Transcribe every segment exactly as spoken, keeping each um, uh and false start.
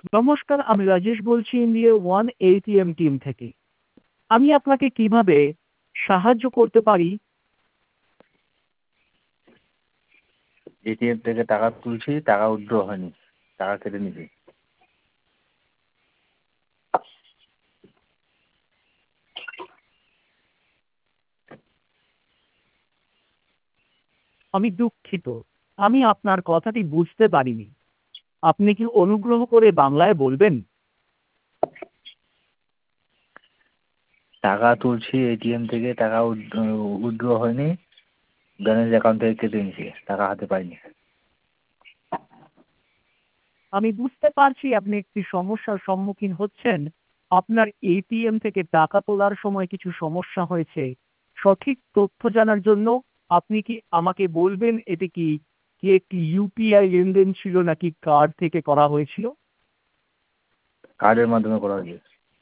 নমস্কার, আমি রাজেশ বলছি ইন্ডিয়া ওয়ান এটিএম টিম থেকে। আমি আপনাকে কিভাবে সাহায্য করতে পারি? এটিএম থেকে টাকা তুলছি, টাকা উইথড্র হয়নি, টাকা কেটে নিয়েছে। আমি দুঃখিত, আমি আপনার কথাটি বুঝতে পারিনি। আপনি কি অনুগ্রহ করে বাংলায় বলবেন? টাকা তুলছি এটিএম থেকে, টাকা উইথড্র হয়নি, ব্যালেন্স অ্যাকাউন্ট থেকে কেটে নিয়েছে, টাকা হাতে পাইনি। আমি বুঝতে পারছি আপনি একটি সমস্যার সম্মুখীন হচ্ছেন। আপনার এটিএম থেকে টাকা তোলার সময় কিছু সমস্যা হয়েছে। সঠিক তথ্য জানার জন্য আপনি কি আমাকে বলবেন এটি কি কি একটি ইউপিআই লেনদেন ছিল নাকি কার্ড থেকে করা হয়েছিল? কার্ডের মাধ্যমে করা হয়েছে।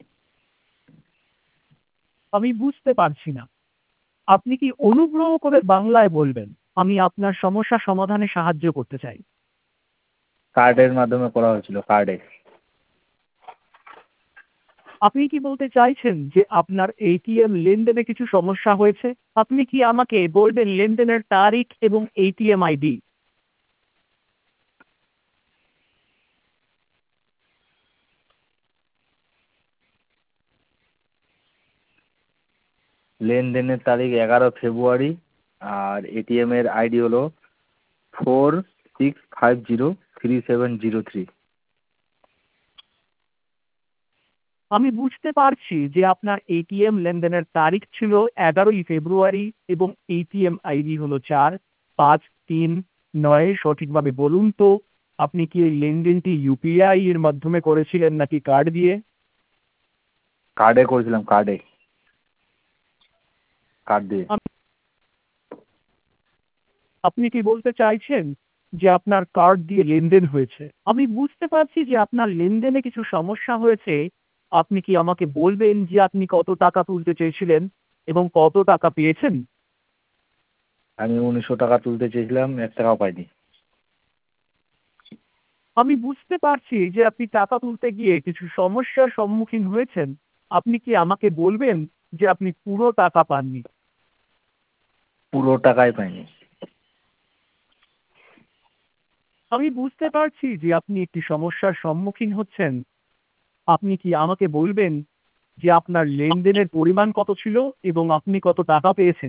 আমি বুঝতে পারছি না। আপনি কি অনুগ্রহ করে বাংলায় বলবেন? আমি আপনার সমস্যা সমাধানে সাহায্য করতে চাই। কার্ডের মাধ্যমে করা হয়েছিল, কার্ডে। আপনি কি বলতে চাইছেন যে আপনার এটিএম লেনদেনে কিছু সমস্যা হয়েছে? আপনি কি আমাকে বলবেন লেনদেনের তারিখ এবং এটিএম আইডি? লেনদেনের তারিখ এগারো ফেব্রুয়ারি, আর এটিএম এর আইডি হলো four six five zero three seven zero three. আমি বুঝতে পারছি যে আপনার এটিএম লেনদেনের তারিখ ছিল এগারোই ফেব্রুয়ারি এবং এটিএম আইডি হলো চার পাঁচ তিন নয়। সঠিকভাবে বলুন তো, আপনি কি এই লেনদেনটি ইউপিআই এর মাধ্যমে করেছিলেন নাকি কার্ড দিয়ে? কার্ডে করেছিলাম, কার্ডে, কার্ড দিয়ে। আপনি কি বলতে চাইছেন যে আপনার কার্ড দিয়ে লেনদেন হয়েছে? আমি বুঝতে পারছি যে আপনার লেনদেনে কিছু সমস্যা হয়েছে। আপনি কি আমাকে বলবেন যে আপনি কত টাকা তুলতে চেয়েছিলেন এবং কত টাকা পেয়েছেন? আমি উনিশশো টাকা তুলতে চেয়েছিলাম, এক টাকাও পাইনি। আমি বুঝতে পারছি যে আপনি টাকা তুলতে গিয়ে কিছু সমস্যার সম্মুখীন হয়েছেন। আপনি কি আমাকে বলবেন যে আপনি পুরো টাকা পাননি? পুরো টাকাই পাইনি। আমি বুঝতে পারছি যে আপনি একটি সমস্যার সম্মুখীন হচ্ছেন। আপনি কি আমাকে বলবেন যে আপনার লেনদেনের পরিমাণ কত ছিল এবং আপনি কত টাকা পেয়েছেন?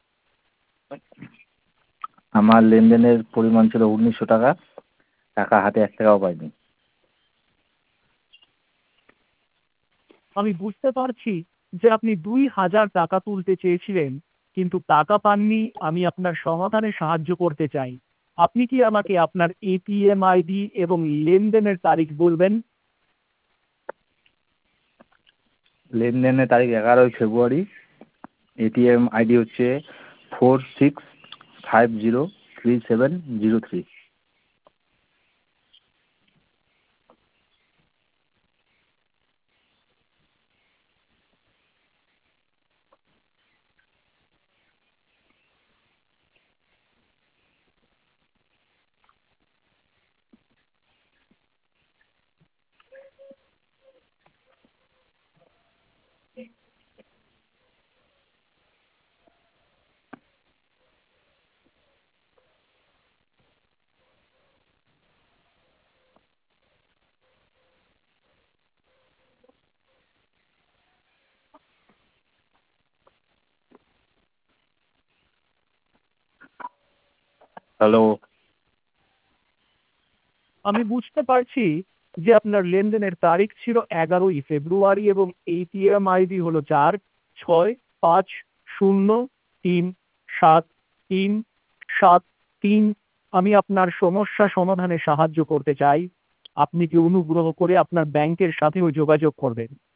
আমার লেনদেনের পরিমাণ ছিল উনিশশো টাকা, টাকা হাতে এক টাকাও পাইনি। আমি বুঝতে পারছি যে আপনি দুই হাজার টাকা তুলতে চেয়েছিলেন কিন্তু টাকা পাননি। আমি আপনার সমাধানে সাহায্য করতে চাই। আপনি কি আমাকে আপনার এটিএম আইডি এবং লেনদেনের তারিখ বলবেন? লেনদেনের তারিখ এগারোই ফেব্রুয়ারি, এটিএম আইডি হচ্ছে four six five zero three seven zero three. Hello. আমি বুঝতে পারছি যে আপনার লেনদেনের তারিখ ছিল এগারোই ফেব্রুয়ারি এবং এটিএম আইডি হলো চার ছয় পাঁচ শূন্য তিন সাত তিন সাত তিন। আমি আপনার সমস্যা সমাধানে সাহায্য করতে চাই। আপনি কি অনুগ্রহ করে আপনার ব্যাংকের সাথেও যোগাযোগ করবেন?